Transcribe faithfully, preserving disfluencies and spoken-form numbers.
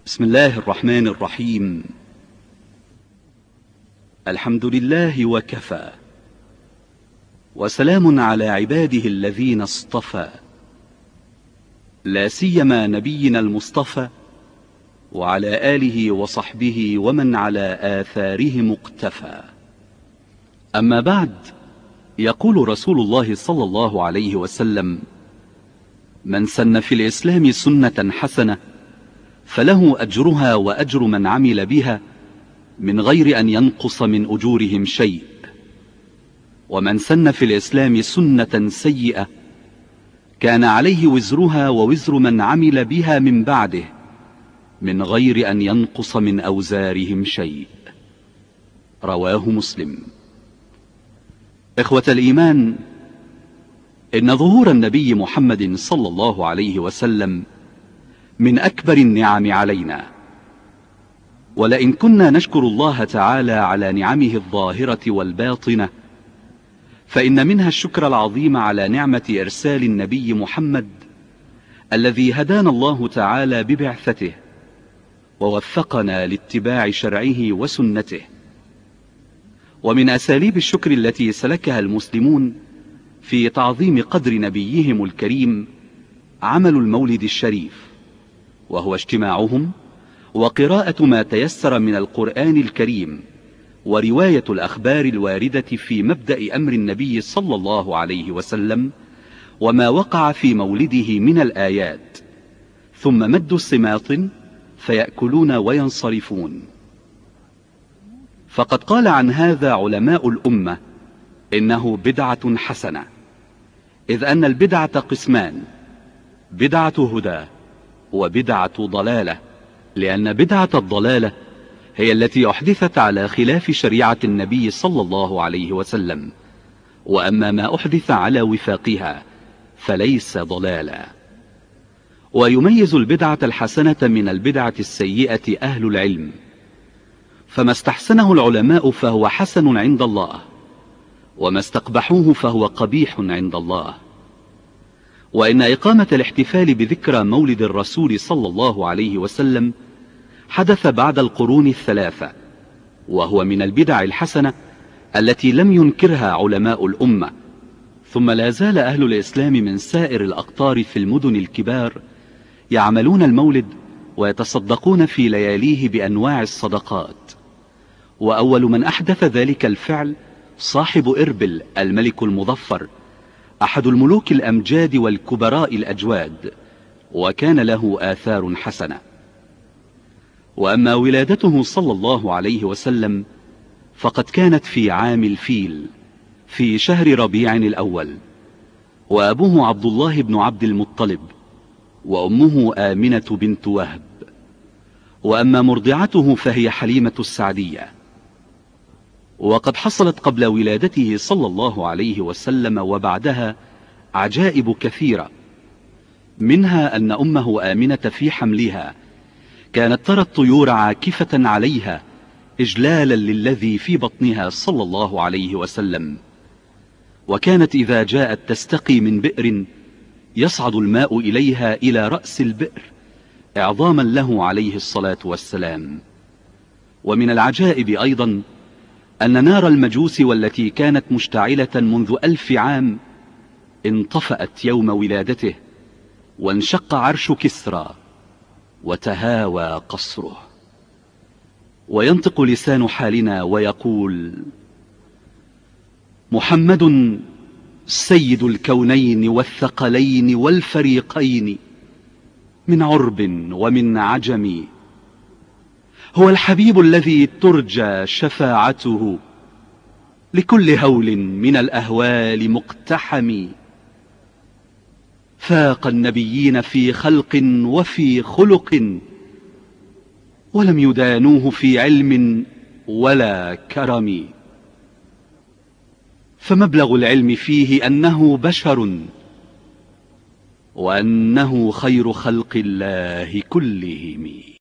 بسم الله الرحمن الرحيم. الحمد لله وكفى، وسلام على عباده الذين اصطفى، لا سيما نبينا المصطفى وعلى آله وصحبه ومن على آثارهم اقتفى. أما بعد، يقول رسول الله صلى الله عليه وسلم: من سن في الإسلام سنة حسنة فله أجرها وأجر من عمل بها من غير أن ينقص من أجورهم شيء، ومن سن في الإسلام سنة سيئة كان عليه وزرها ووزر من عمل بها من بعده من غير أن ينقص من أوزارهم شيء. رواه مسلم. إخوة الإيمان، إن ظهور النبي محمد صلى الله عليه وسلم من أكبر النعم علينا، ولئن كنا نشكر الله تعالى على نعمه الظاهرة والباطنة فإن منها الشكر العظيم على نعمة إرسال النبي محمد الذي هدانا الله تعالى ببعثته ووفقنا لاتباع شرعه وسنته. ومن أساليب الشكر التي سلكها المسلمون في تعظيم قدر نبيهم الكريم عمل المولد الشريف، وهو اجتماعهم وقراءة ما تيسر من القرآن الكريم ورواية الأخبار الواردة في مبدأ أمر النبي صلى الله عليه وسلم وما وقع في مولده من الآيات، ثم مد السماط فيأكلون وينصرفون. فقد قال عن هذا علماء الأمة إنه بدعة حسنة، إذ أن البدعة قسمان: بدعة هدى وبدعة ضلالة، لأن بدعة الضلالة هي التي أحدثت على خلاف شريعة النبي صلى الله عليه وسلم، وأما ما أحدث على وفاقها فليس ضلالا. ويميز البدعة الحسنة من البدعة السيئة أهل العلم، فما استحسنه العلماء فهو حسن عند الله، وما استقبحوه فهو قبيح عند الله. وإن إقامة الاحتفال بذكرى مولد الرسول صلى الله عليه وسلم حدث بعد القرون الثلاثة، وهو من البدع الحسنة التي لم ينكرها علماء الأمة. ثم لا زال أهل الإسلام من سائر الأقطار في المدن الكبار يعملون المولد ويتصدقون في لياليه بأنواع الصدقات. وأول من أحدث ذلك الفعل صاحب إربل الملك المظفر، أحد الملوك الأمجاد والكبراء الأجواد، وكان له آثار حسنة. وأما ولادته صلى الله عليه وسلم فقد كانت في عام الفيل في شهر ربيع الأول، وأبوه عبد الله بن عبد المطلب، وأمه آمنة بنت وهب. وأما مرضعته فهي حليمة السعدية. وقد حصلت قبل ولادته صلى الله عليه وسلم وبعدها عجائب كثيرة، منها أن أمه آمنة في حملها كانت ترى الطيور عاكفة عليها إجلالا للذي في بطنها صلى الله عليه وسلم، وكانت إذا جاءت تستقي من بئر يصعد الماء إليها إلى رأس البئر إعظاما له عليه الصلاة والسلام. ومن العجائب أيضا أن نار المجوس والتي كانت مشتعلة منذ ألف عام انطفأت يوم ولادته، وانشق عرش كسرى وتهاوى قصره. وينطق لسان حالنا ويقول: محمد سيد الكونين والثقلين والفريقين من عرب ومن عجم، هو الحبيب الذي ترجى شفاعته لكل هول من الأهوال مقتحم، فاق النبيين في خلق وفي خلق ولم يدانوه في علم ولا كرم، فمبلغ العلم فيه أنه بشر وأنه خير خلق الله كلهم.